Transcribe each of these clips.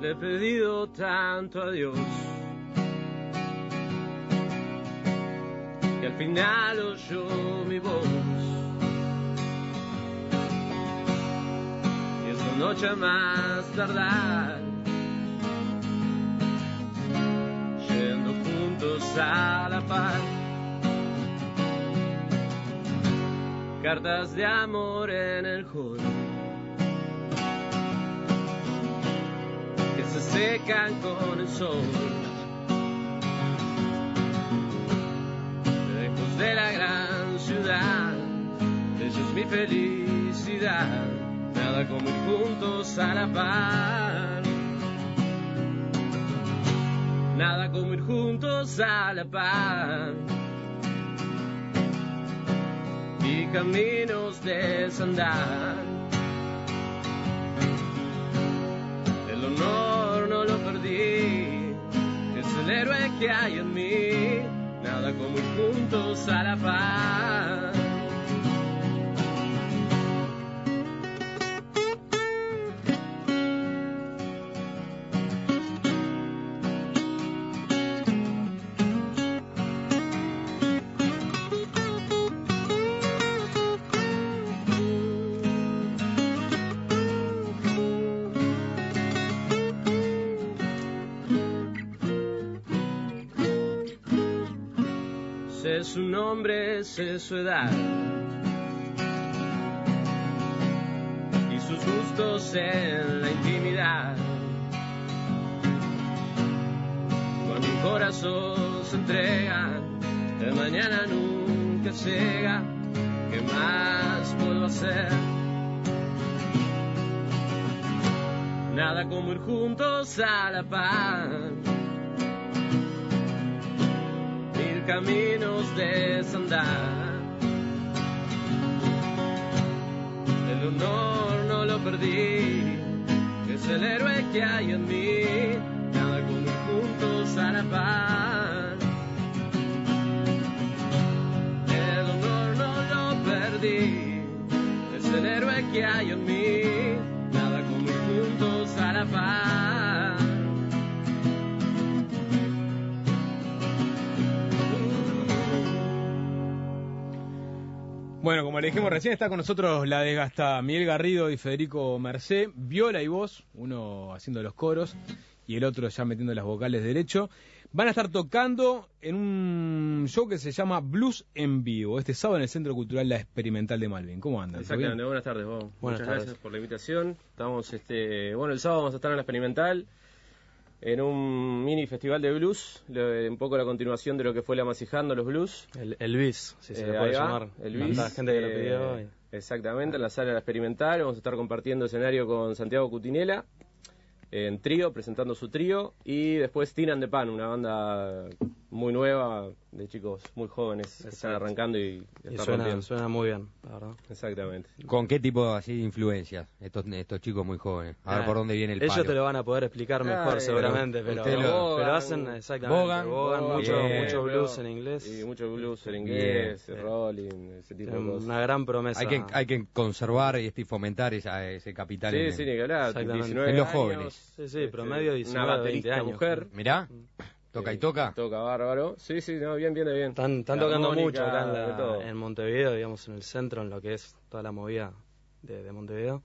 le he pedido tanto a Dios que al final oyó mi voz. Y esta noche a más tardar, yendo juntos a la par, cartas de amor en el hall que se secan con el sol. Lejos de la gran ciudad, ella es mi felicidad. Nada como ir juntos a la par. Nada como ir juntos a la par. Y caminos desandar. El honor no lo perdí, es el héroe que hay en mí. Nada como ir juntos a la par. Sé su nombre, sé su edad y sus gustos en la intimidad. Cuando un corazón se entrega, el mañana nunca llega. ¿Qué más puedo hacer? Nada como ir juntos a la par. Caminos desandar. El honor no lo perdí, es el héroe que hay en mí. Nada como ir juntos a la par. El honor no lo perdí, es el héroe que hay en mí. Nada como ir juntos a la par. Bueno, como le dijimos recién, está con nosotros la desgastada Miguel Garrido y Federico Mercé, viola y voz, uno haciendo los coros y el otro ya metiendo las vocales derecho. Van a estar tocando en un show que se llama Blues en Vivo, este sábado en el Centro Cultural La Experimental de Malvin. ¿Cómo andan? Exactamente, buenas tardes, Bob. Buenas Muchas tardes. Gracias por la invitación. Estamos, el sábado vamos a estar en La Experimental, en un mini festival de blues, un poco la continuación de lo que fue la Masijando los Blues. El BIS, si se le puede llamar. El BIS. La gente que lo pidió. Exactamente, en la sala de La Experimental. Vamos a estar compartiendo escenario con Santiago Cutinela, en trío, presentando su trío. Y después Tin and the Pan, una banda muy nueva, de chicos muy jóvenes que están arrancando y suena muy bien, la verdad. Exactamente. ¿Con qué tipo así de influencias estos chicos muy jóvenes? A ver por dónde viene el palo. Ellos te lo van a poder explicar mejor seguramente, pero hacen exactamente Bogan, mucho blues en inglés. Y mucho blues en inglés, rolling, ese tipo de cosas. Una gran promesa. Hay que conservar y fomentar ese capital sí, ni que hablar, 19 en los jóvenes. Sí, promedio 19, una baterista 20 años. Mujer. Mirá. ¿Toca y toca? Toca bárbaro. Sí, no, bien. Están tocando mucho acá en Montevideo, digamos, en el centro, en lo que es toda la movida de Montevideo.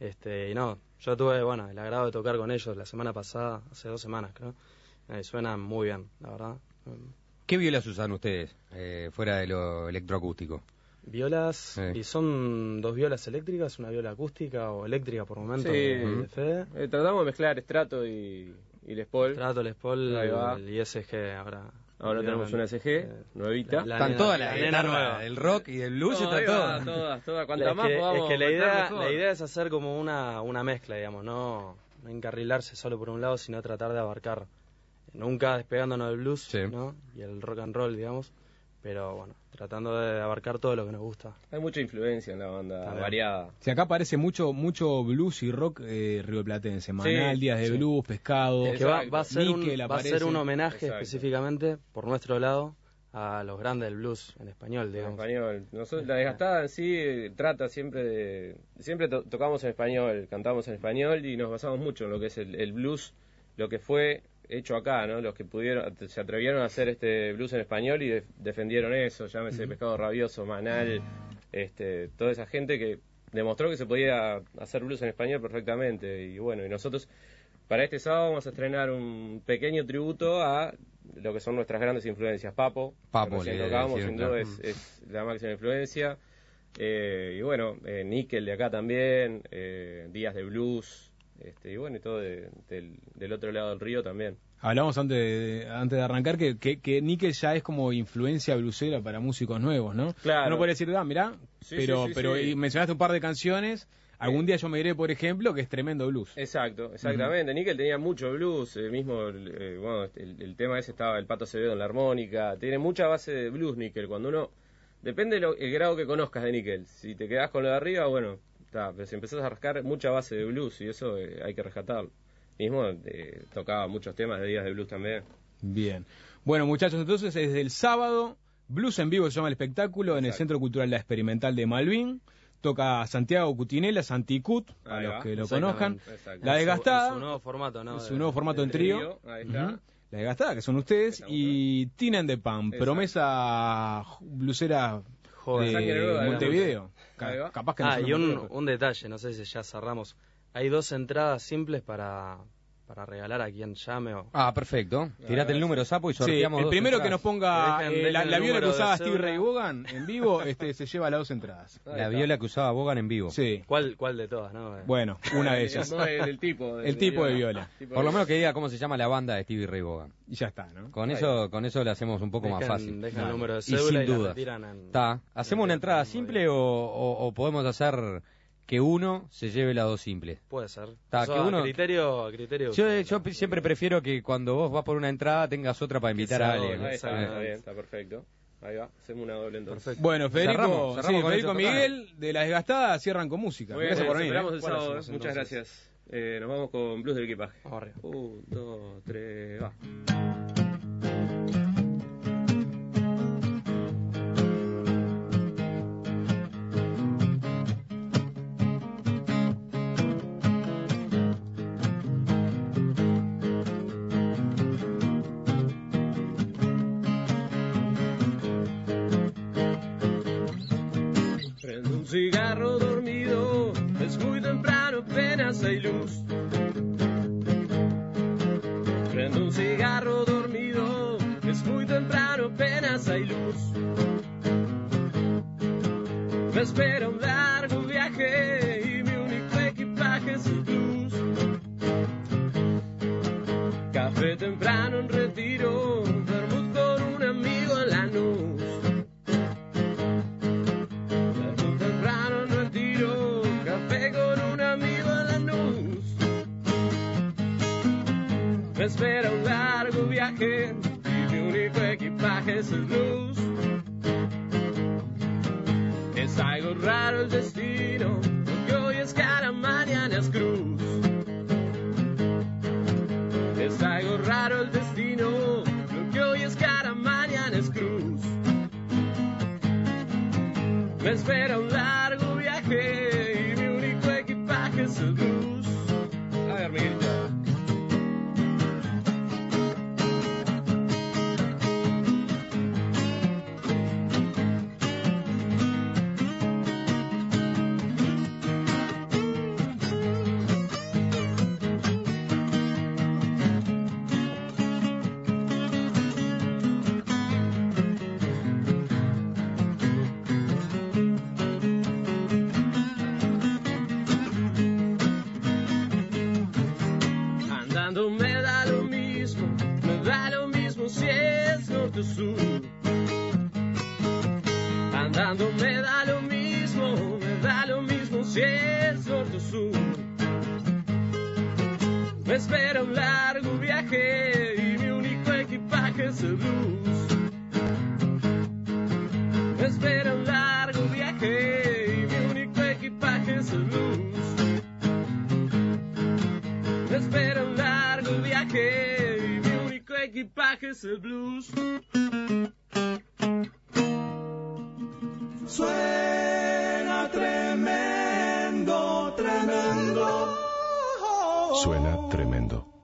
Y no, yo tuve, el agrado de tocar con ellos la semana pasada, hace 2 semanas, creo. Suenan muy bien, la verdad. ¿Qué violas usan ustedes, fuera de lo electroacústico? Violas, y son 2 violas eléctricas, una viola acústica o eléctrica por momento, de Fede. Tratamos de mezclar Strato y Les Paul. Strato, Les Paul, el ISG ahora. Ahora tenemos una SG, nuevita. Están todas las guitarras, el rock y el blues, está todas. Cuanta más podamos. Es que la idea es hacer como una mezcla, digamos, no encarrilarse solo por un lado, sino tratar de abarcar, nunca despegándonos del blues, ¿no? Y el rock and roll, digamos. Pero tratando de abarcar todo lo que nos gusta. Hay mucha influencia en la banda, variada. Si acá aparece mucho blues y rock rioplatense, Manal, Días de Blues, Pescado. Es que va a ser un homenaje específicamente por nuestro lado a los grandes del blues en español, digamos. En español. Nosotros, la desgastada en sí trata siempre tocamos en español, cantamos en español y nos basamos mucho en lo que es el blues lo que fue hecho acá, ¿no? Los que se atrevieron a hacer este blues en español y defendieron eso, llámese Pescado Rabioso, Manal, toda esa gente que demostró que se podía hacer blues en español perfectamente. Y bueno, y nosotros para este sábado vamos a estrenar un pequeño tributo a lo que son nuestras grandes influencias. Papo que tocamos, sin duda es la máxima influencia. Y bueno, Nickel de acá también, Días de Blues, y bueno, y todo del otro lado del río también. Hablamos antes de arrancar que Nickel ya es como influencia blusera para músicos nuevos, ¿no? Claro. Uno puede decir, mirá, sí, pero sí. Y mencionaste un par de canciones. Algún día yo me iré, por ejemplo, que es tremendo blues. Exactamente. Nickel tenía mucho blues, mismo el tema ese estaba el Pato Acevedo en la armónica, tiene mucha base de blues Nickel. Cuando uno, depende el grado que conozcas de Nickel, si te quedás con lo de arriba, bueno, pero si empezás a rascar mucha base de blues y eso hay que rescatarlo. Mismo tocaba muchos temas de Días de Blues también. Bien. Bueno, muchachos, entonces desde el sábado, Blues en Vivo se llama el espectáculo en el Centro Cultural La Experimental de Malvin. Toca Santiago Cutinela, Santicut, a los que lo conozcan. La Desgastada. Es su nuevo formato, ¿no? Es su nuevo formato en trío. Ahí está. La Desgastada, que son ustedes. Y Tina and the Pan, promesa blusera de Montevideo. Capaz que y un detalle, no sé si ya cerramos. Hay 2 entradas simples para regalar a quien llame. Perfecto. Tirate el número, Sapo, y sorteamos el primero que nos ponga dejen la viola que usaba Steve cédula. Ray Vaughan en vivo, se lleva las 2 entradas. La viola que usaba Vaughan en vivo. Sí. ¿Cuál de todas, no? Bueno, una de ellas. El tipo de viola. Por lo menos que diga cómo se llama la banda de Stevie Ray Vaughan. Y ya está, ¿no? Con eso le hacemos un poco más fácil. Dejan el número de Y cédula sin duda. ¿Hacemos una entrada simple o podemos hacer que uno se lleve las 2 simples? Puede ser. Que uno, a criterio. Yo siempre prefiero que cuando vos vas por una entrada tengas otra para invitar a alguien. Está bien, está perfecto. Ahí va, hacemos una doble entonces. Perfecto. Bueno, Federico Cerramos Miguel de La Desgastada cierran con música. Muy bien, Gracias por venir. esperamos el sábado. Muchas gracias. Nos vamos con Blues del Equipaje. 1, 2, 3, va. Cigarro dormido, es muy temprano, apenas hay luz. Prendo un cigarro dormido, es muy temprano, apenas hay luz. Me espera un largo viaje y mi único equipaje es el blues. Café temprano en retiro, vermut con un amigo en la luz. Me espera un largo viaje y mi único equipaje es el blues. Es algo raro el destino, porque hoy es cara, mañana es cruz. Es algo raro el destino, porque hoy es cara, mañana es cruz. Me espera un largo viaje y mi único equipaje es el blues. A ver, Miguelito. Andando me da lo mismo si es norte o sur. Me espera un largo viaje y mi único equipaje es el blues. Me espera un largo viaje y mi único equipaje es el blues. Me espera un largo viaje y mi único equipaje es el blues. Suena tremendo, tremendo. Suena tremendo.